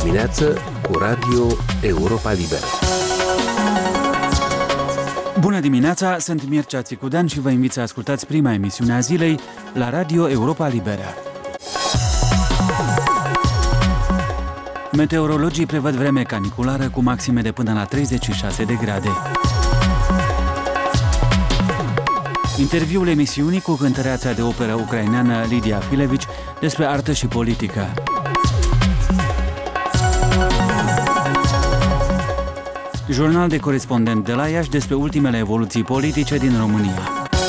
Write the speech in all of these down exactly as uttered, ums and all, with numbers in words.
dimineață cu Radio Europa Liberă. Bună dimineața, sunt Mircea Țicudean și vă invit să ascultați prima emisiune a zilei la Radio Europa Liberă. Meteorologii prevăd vreme caniculară cu maxime de până la treizeci și șase de grade. Interviul emisiunii cu cântăreața de operă ucraineană Lidia Filevici despre artă și politică. Jurnal de corespondent de la Iași despre ultimele evoluții politice din România.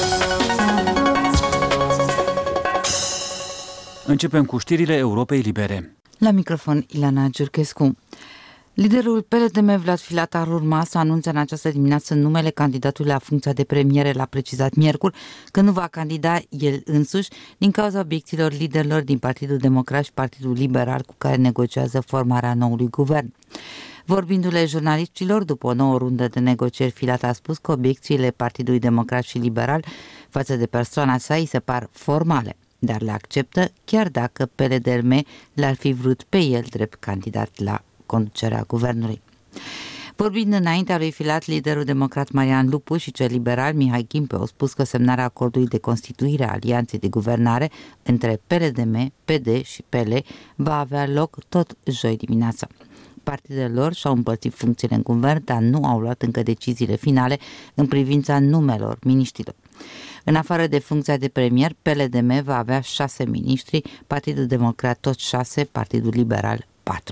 Începem cu știrile Europei Libere. La microfon, Ileana Giurchescu. Liderul P L D M, Vlad Filat, ar urma să anunțe în această dimineață numele candidatului la funcția de premier. L-a precizat miercuri că nu va candida el însuși din cauza obiecțiilor liderilor din Partidul Democrat și Partidul Liberal cu care negociază formarea noului guvern. Vorbindu-le jurnaliștilor după o nouă rundă de negocieri, Filat a spus că obiecțiile Partidului Democrat și Liberal față de persoana sa îi se par formale, dar le acceptă chiar dacă P L D M l-ar fi vrut pe el drept candidat la conducerea guvernului. Vorbind înaintea lui Filat, liderul democrat Marian Lupu și cel liberal Mihai Ghimpe au spus că semnarea acordului de constituire a alianței de guvernare între P L D M, P D și P L va avea loc tot joi dimineața. Partidele lor și-au împărțit funcțiile în guvern, dar nu au luat încă deciziile finale în privința numelor miniștrilor. În afară de funcția de premier, P L D M va avea șase miniștri, Partidul Democrat tot șase, Partidul Liberal patru.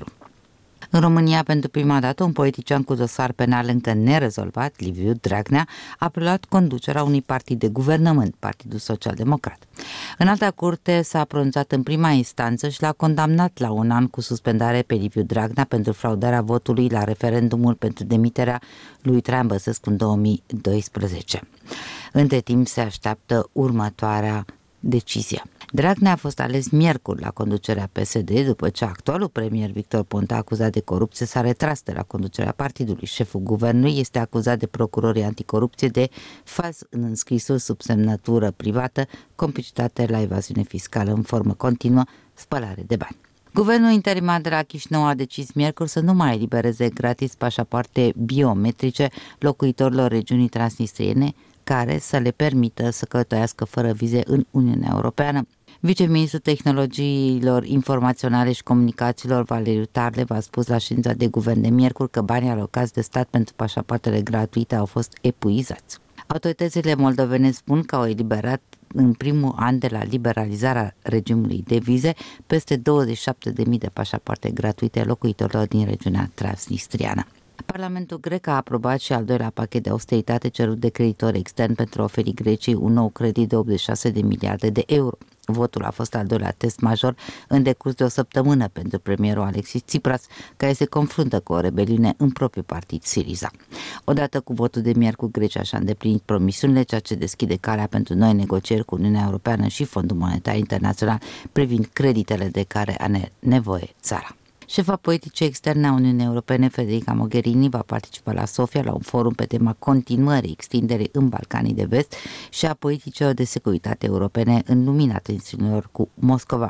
În România, pentru prima dată, un politician cu dosar penal încă nerezolvat, Liviu Dragnea, a preluat conducerea unui partid de guvernământ, Partidul Social Democrat. Înalta curte s-a pronunțat în prima instanță și l-a condamnat la un an cu suspendare pe Liviu Dragnea pentru fraudarea votului la referendumul pentru demiterea lui Traian Băsescu în două mii doisprezece. Între timp se așteaptă următoarea decizie. Dragnea a fost ales miercuri la conducerea P S D după ce actualul premier Victor Ponta, acuzat de corupție, s-a retras de la conducerea partidului. Șeful guvernului este acuzat de procurorii anticorupție de fals în înscrisuri sub semnătură privată, complicitate la evaziune fiscală în formă continuă, spălare de bani. Guvernul interimar de la Chișinău a decis miercuri să nu mai elibereze gratis pașapoarte biometrice locuitorilor regiunii transnistriene, care să le permită să călătorească fără vize în Uniunea Europeană. Viceministrul Tehnologiilor Informaționale și Comunicațiilor, Valeriu Tarlev, a spus la ședința de guvern de miercuri că banii alocați de stat pentru pașapoartele gratuite au fost epuizați. Autoritățile moldovene spun că au eliberat în primul an de la liberalizarea regimului de vize peste douăzeci și șapte de mii de pașapoarte gratuite locuitorilor din regiunea transnistriană. Parlamentul grec a aprobat și al doilea pachet de austeritate cerut de creditori externi pentru a oferi Greciei un nou credit de optzeci și șase de miliarde de euro. Votul a fost al doilea test major în decurs de o săptămână pentru premierul Alexis Tsipras, care se confruntă cu o rebeliune în propriul partid Syriza. Odată cu votul de miercuri, Grecia și-a îndeplinit promisiunile, ceea ce deschide calea pentru noi negocieri cu Uniunea Europeană și Fondul Monetar Internațional privind creditele de care are nevoie țara. Șefa politicii externe a Uniunii Europene, Federica Mogherini, va participa la Sofia la un forum pe tema continuării extinderii în Balcanii de Vest și a politicilor de securitate europene în lumina tensiunilor cu Moscova.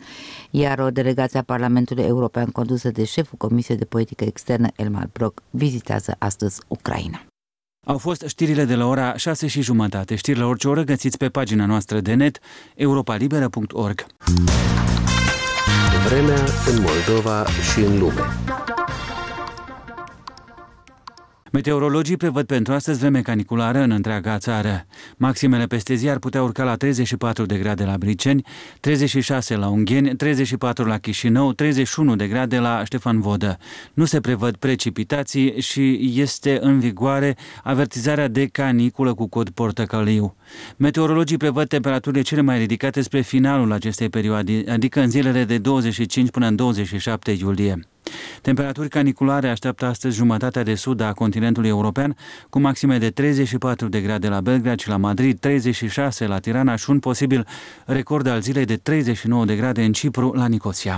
Iar o delegație a Parlamentului European condusă de șeful Comisiei de Politică Externă, Elmar Brok, vizitează astăzi Ucraina. Au fost știrile de la ora șase și jumătate. Știri la orice oră găsiți pe pagina noastră de net europa liberă punct org. Vremea în Moldova și în lume. Meteorologii prevăd pentru astăzi vreme caniculară în întreaga țară. Maximele peste zi ar putea urca la treizeci și patru de grade la Briceni, treizeci și șase la Ungheni, treizeci și patru la Chișinău, treizeci și unu de grade la Ștefan Vodă. Nu se prevăd precipitații și este în vigoare avertizarea de caniculă cu cod portocaliu. Meteorologii prevăd temperaturile cele mai ridicate spre finalul acestei perioade, adică în zilele de douăzeci și cinci până în douăzeci și șapte iulie. Temperaturi caniculare așteaptă astăzi jumătatea de sud a continentului european, cu maxime de treizeci și patru de grade la Belgrad și la Madrid, treizeci și șase la Tirana și un posibil record al zilei de treizeci și nouă de grade în Cipru, la Nicosia.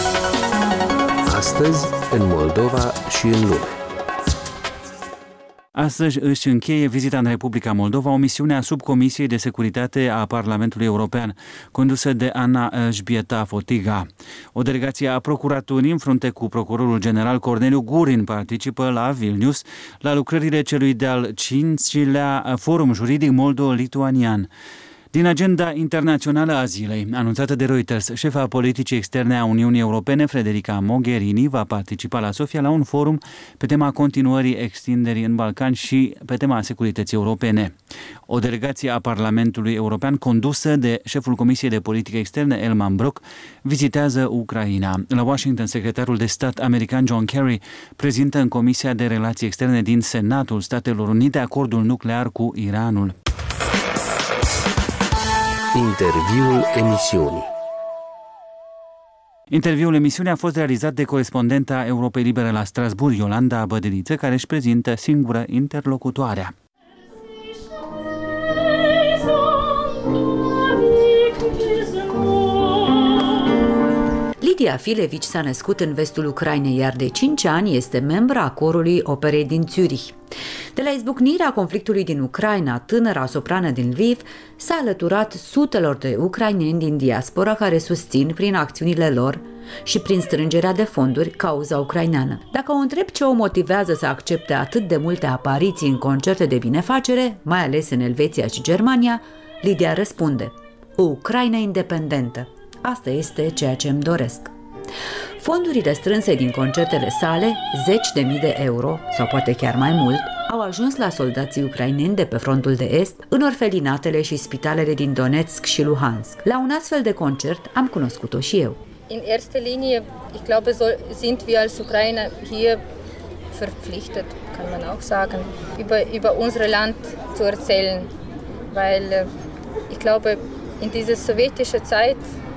Astăzi, în Moldova și în lume. Astăzi își încheie vizita în Republica Moldova o misiune a Subcomisiei de Securitate a Parlamentului European, condusă de Anna Elżbieta Fotyga. O delegație a Procuraturii în frunte cu Procurorul General Corneliu Gurin participă la Vilnius la lucrările celui de-al cincilea Forum Juridic Moldo-Lituanian. Din agenda internațională a zilei, anunțată de Reuters, șefa politicii externe a Uniunii Europene, Federica Mogherini, va participa la Sofia la un forum pe tema continuării extinderii în Balcani și pe tema securității europene. O delegație a Parlamentului European, condusă de șeful Comisiei de Politică Externă, Elmar Brok, vizitează Ucraina. La Washington, secretarul de stat american John Kerry prezintă în Comisia de Relații Externe din Senatul Statelor Unite acordul nuclear cu Iranul. Interviul emisiunii. Interviul emisiunii a fost realizat de corespondenta Europei Libere la Strasbourg, Iolanda Bădăliță, care își prezintă singură interlocutoarea. Lidia Filevici s-a născut în vestul Ucrainei, iar de cinci ani este membra a corului Operei din Zurich. De la izbucnirea conflictului din Ucraina, tânăra soprană din Lviv s-a alăturat sutelor de ucraineni din diaspora care susțin prin acțiunile lor și prin strângerea de fonduri cauza ucraineană. Dacă o întreb ce o motivează să accepte atât de multe apariții în concerte de binefacere, mai ales în Elveția și Germania, Lidia răspunde: o Ucraina independentă. Asta este ceea ce îmi doresc. Fondurile strânse din concertele sale, zeci de mii de euro, sau poate chiar mai mult, au ajuns la soldații ucraineni de pe frontul de est, în orfelinatele și spitalele din Donetsk și Luhansk. La un astfel de concert am cunoscut-o și eu. In erster Linie, ich glaube, sind wir als Ukrainer hier verpflichtet, kann man auch sagen, über, über unser Land zu erzählen, weil ich glaube, in dieser sowjetischen Zeit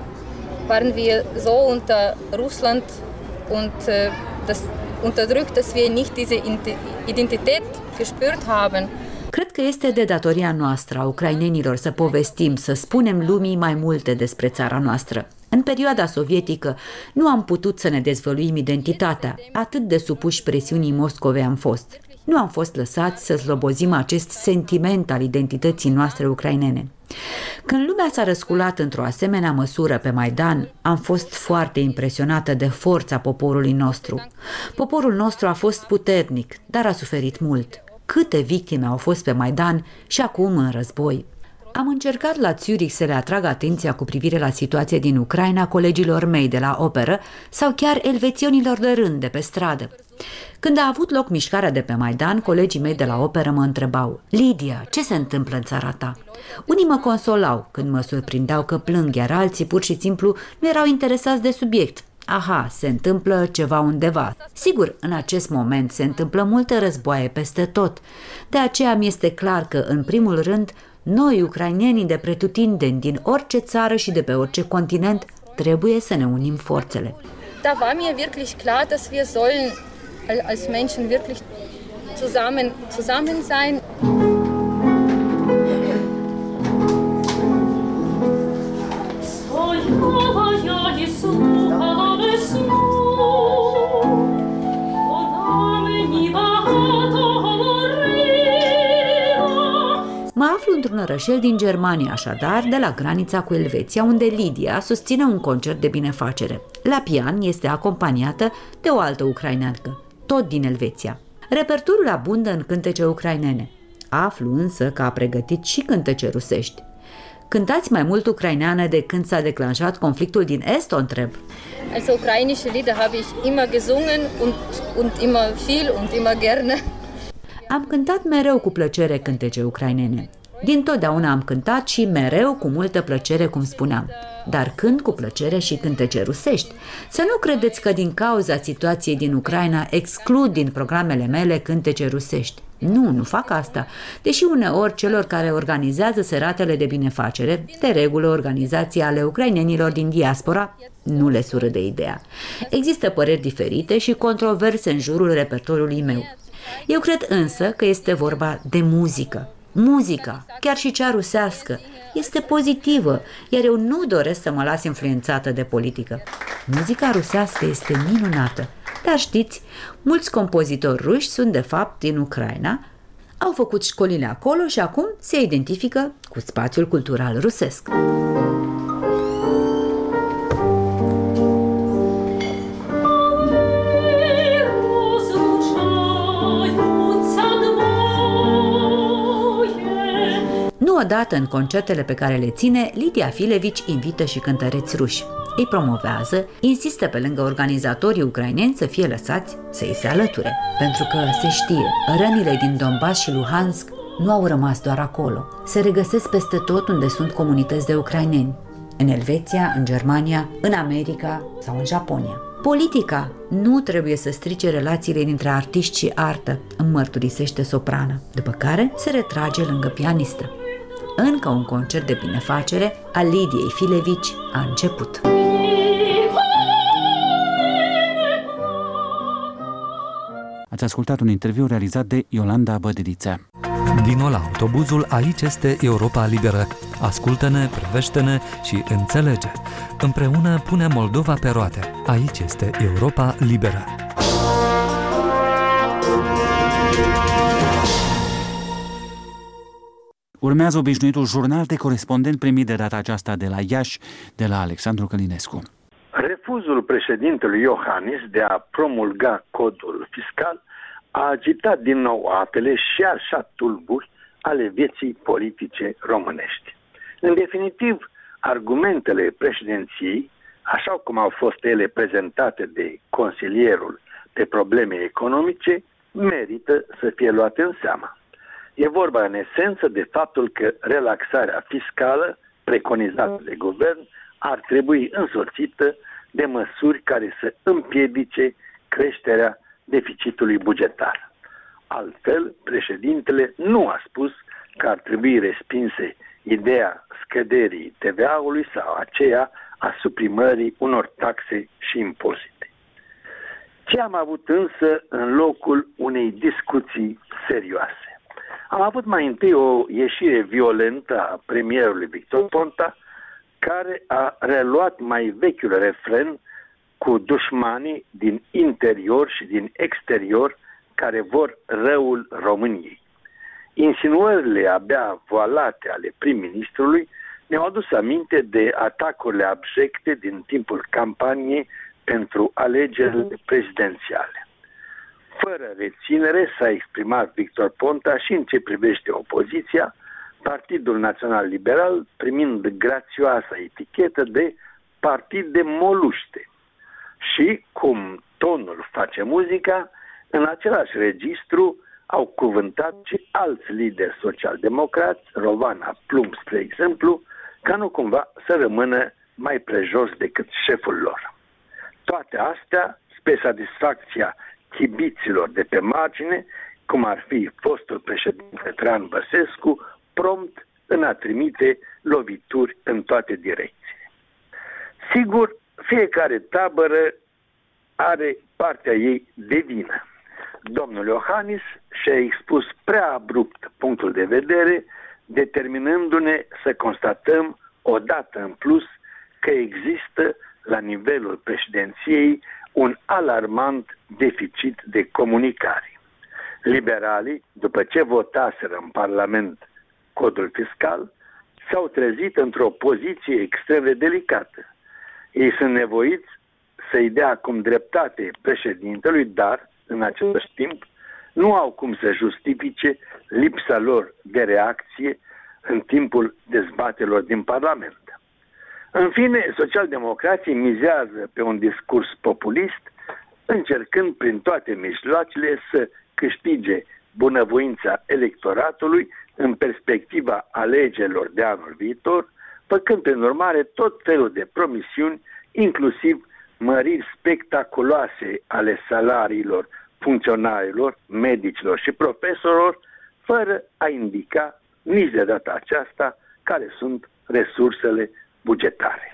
waren wir so unter Russland und äh, das unterdrückt, dass wir nicht diese Identität gespürt haben. Cred că este de datoria noastră a ucrainenilor să povestim, să spunem lumii mai multe despre țara noastră. În perioada sovietică nu am putut să ne dezvăluim identitatea, atât de supuși presiunii Moscovei am fost. Nu am fost lăsați să slobozim acest sentiment al identității noastre ucrainene. Când lumea s-a răsculat într-o asemenea măsură pe Maidan, am fost foarte impresionată de forța poporului nostru. Poporul nostru a fost puternic, dar a suferit mult. Câte victime au fost pe Maidan și acum în război. Am încercat la Zurich să le atrag atenția cu privire la situația din Ucraina colegilor mei de la operă sau chiar elveționilor de rând de pe stradă. Când a avut loc mișcarea de pe Maidan, colegii mei de la operă mă întrebau: Lidia, ce se întâmplă în țara ta? Unii mă consolau când mă surprindeau că plâng, iar alții pur și simplu nu erau interesați de subiect. Aha, se întâmplă ceva undeva. Sigur, în acest moment se întâmplă multe războaie peste tot. De aceea mi este clar că, în primul rând, noi, ucrainenii de pretutindeni, din orice țară și de pe orice continent, trebuie să ne unim forțele. Da war mir wirklich klar, dass wir sollen als Menschen wirklich zusammen zusammen sein. Mă aflu într-un orășel din Germania, așadar, de la granița cu Elveția, unde Lidia susține un concert de binefacere. La pian este acompaniată de o altă ucraineancă, tot din Elveția. Repertoriul abundă în cântece ucrainene. Aflu însă că a pregătit și cântece rusești. Cântați mai mult ucraineană de când s-a declanșat conflictul din Est, o întreb. Also ukrainische Lieder habe ich immer gesungen und, und immer viel und immer gerne. Am cântat mereu cu plăcere cântece ucrainene. Dintotdeauna am cântat și mereu cu multă plăcere, cum spuneam. Dar cânt cu plăcere și cântece rusești. Să nu credeți că din cauza situației din Ucraina exclud din programele mele cântece rusești. Nu, nu fac asta. Deși uneori celor care organizează seratele de binefacere, de regulă organizații ale ucrainenilor din diaspora, nu le surâde ideea. Există păreri diferite și controverse în jurul repertoriului meu. Eu cred însă că este vorba de muzică. Muzica, chiar și cea rusească, este pozitivă, iar eu nu doresc să mă las influențată de politică. Muzica rusească este minunată, dar știți, mulți compozitori ruși sunt de fapt din Ucraina Au făcut școlile acolo și acum se identifică cu spațiul cultural rusesc. Nu odată în concertele pe care le ține, Lidia Filevici invită și cântăreți ruși. Îi promovează, insistă pe lângă organizatorii ucraineni să fie lăsați să îi se alăture. Pentru că, se știe, rănile din Donbass și Luhansk nu au rămas doar acolo. Se regăsesc peste tot unde sunt comunități de ucraineni. În Elveția, în Germania, în America sau în Japonia. Politica nu trebuie să strice relațiile dintre artiști și artă, îmi mărturisește soprana, după care se retrage lângă pianistă. Încă un concert de binefacere al Lidiei Filevici a început. Ați ascultat un interviu realizat de Iolanda Bădediță. Vino la autobuzul Aici este Europa Liberă. Ascultă-ne, privește-ne și înțelege. Împreună punem Moldova pe roate. Aici este Europa Liberă. Urmează obișnuitul jurnal de corespondent primit de data aceasta de la Iași, de la Alexandru Călinescu. Refuzul președintelui Iohannis de a promulga codul fiscal a agitat din nou apele și așa tulburi ale vieții politice românești. În definitiv, argumentele președinției, așa cum au fost ele prezentate de consilierul pe probleme economice, merită să fie luate în seamă. E vorba în esență de faptul că relaxarea fiscală preconizată de guvern ar trebui însoțită de măsuri care să împiedice creșterea deficitului bugetar. Altfel, președintele nu a spus că ar trebui respinse ideea scăderii T V A-ului sau aceea a suprimării unor taxe și impozite. Ce am avut însă în locul unei discuții serioase? Am avut mai întâi o ieșire violentă a premierului Victor Ponta, care a reluat mai vechiul refren cu dușmanii din interior și din exterior care vor răul României. Insinuările abia voalate ale prim-ministrului ne-au adus aminte de atacurile abjecte din timpul campaniei pentru alegerile prezidențiale. Fără reținere s-a exprimat Victor Ponta și în ce privește opoziția, Partidul Național Liberal primind grațioasa etichetă de partid de moluște. Și, cum tonul face muzica, în același registru au cuvântat și alți lideri social-democrați, Rovana Plumb, spre exemplu, ca nu cumva să rămână mai prejos decât șeful lor. Toate astea spre satisfacția chibiților de pe margine, cum ar fi fostul președinte Traian Băsescu, prompt în a trimite lovituri în toate direcțiile. Sigur, fiecare tabără are partea ei de vină. Domnul Iohannis și-a expus prea abrupt punctul de vedere, determinându-ne să constatăm odată în plus că există la nivelul președinției un alarmant deficit de comunicare. Liberalii, după ce votaseră în Parlament codul fiscal, s-au trezit într-o poziție extrem de delicată. Ei sunt nevoiți să-i dea acum dreptate președintelui, dar, în același timp, nu au cum să justifice lipsa lor de reacție în timpul dezbaterilor din Parlament. În fine, socialdemocrații mizează pe un discurs populist, încercând prin toate mijloacele să câștige bunăvoința electoratului în perspectiva alegerilor de anul viitor, făcând prin urmare tot felul de promisiuni, inclusiv măriri spectaculoase ale salariilor funcționarilor, medicilor și profesorilor, fără a indica nici de data aceasta care sunt resursele bugetare.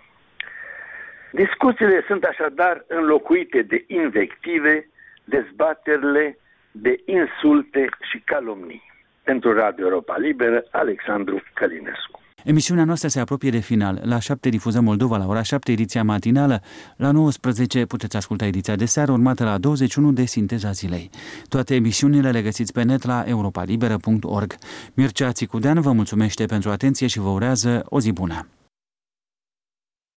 Discuțiile sunt așadar înlocuite de invective, dezbaterile de insulte și calomnii. Pentru Radio Europa Liberă, Alexandru Călinescu. Emisiunea noastră se apropie de final. La șapte difuzăm Moldova, la ora șapte ediția matinală, la nouăsprezece puteți asculta ediția de seară, urmată la douăzeci și unu de Sinteza zilei. Toate emisiunile le găsiți pe net la europa liberă punct org. Mircea Țicudean vă mulțumește pentru atenție și vă urează o zi bună.